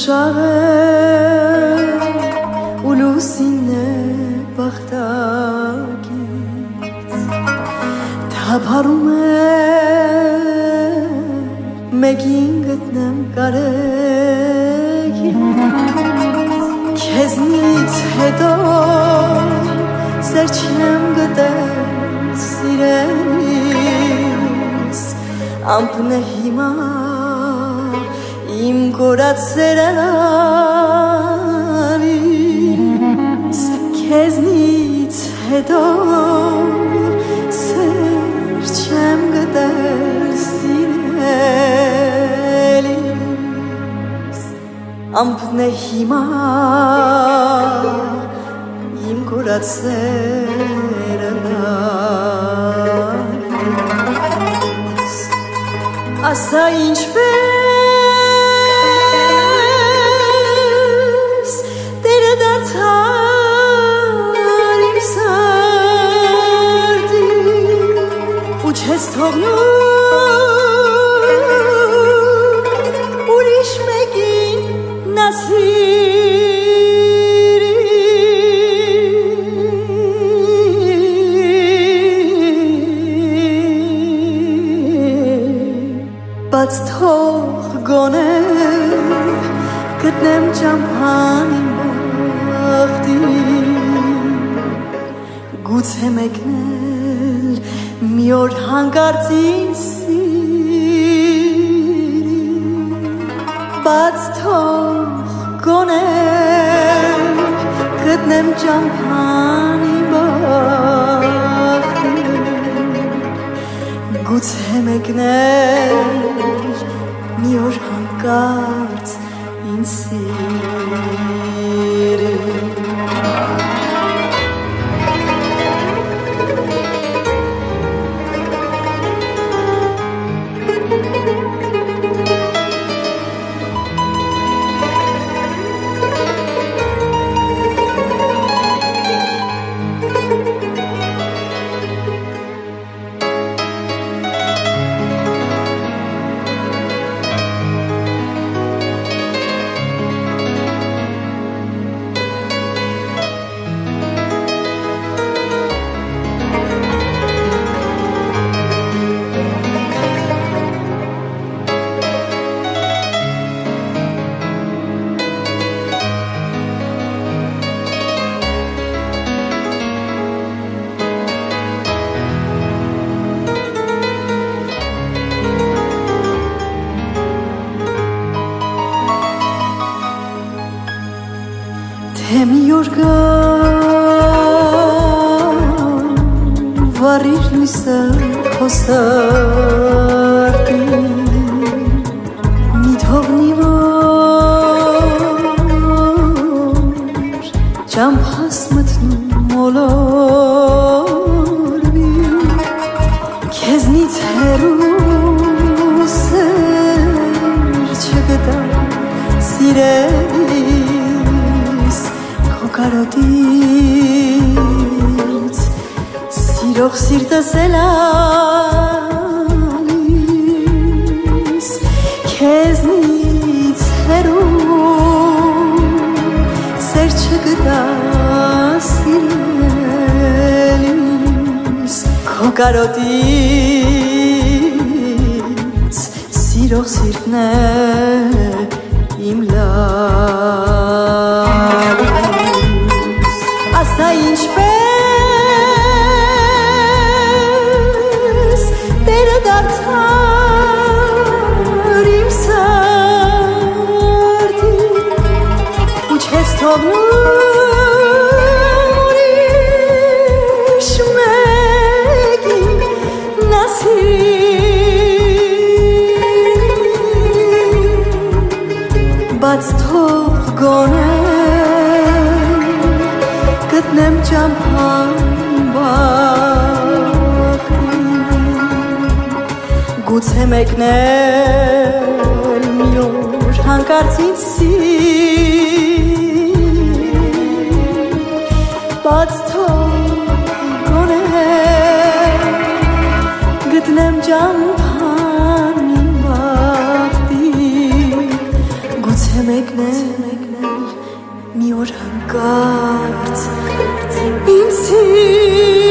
ուրիշ ու լուսինն է բախտակից թափառում է մեկին գտնեմ կարեկից քեզնից հետո սեր չեմ գտել սիրելիս ամպն է հիմա իմ կորած սերանալիս քեզնից հետո սեր չեմ գտել սիրելիս ամպն է հիմա իմ կորած սերանալիս ասա ինչպես տերը դարձար իմ սրտին ու չես թողնում ուրիշ մեկին նասիրի բաց թող գոնե գտնեմ ճամփան իմ բախտին գուցե մեկնել մի օր հանկարծ ինձ սիրի բաց թող գոնե գտնեմ ճամփան իմ բախտին գուցե մեկնել մի օր հանկարծ ինձ սիրի Թե մի օր գան վառիր լույսը քո սրտին մի թողնի որ ճամփաս մտնում մոլորվի քեզնից հեռու սեր չգտա սիրելի կարոտից սիրող սիրտս էլալիս քեզնից հեռու սեր չգտա սիրելիս քո կարոտից սիրող սիրտն է իմ ասա ինչպես տերը դարձար իմ սրտին ու չես թողնում ուրիշ մեկին նասիրի բաց թող գոնե գտնեմ ճամփան բախտին գուցե մեկնել մի օր հանկարծ ինձ սիրի բաց թող գոնե գտնեմ ճամփան բախտին գուցե մեկնել Gart, insi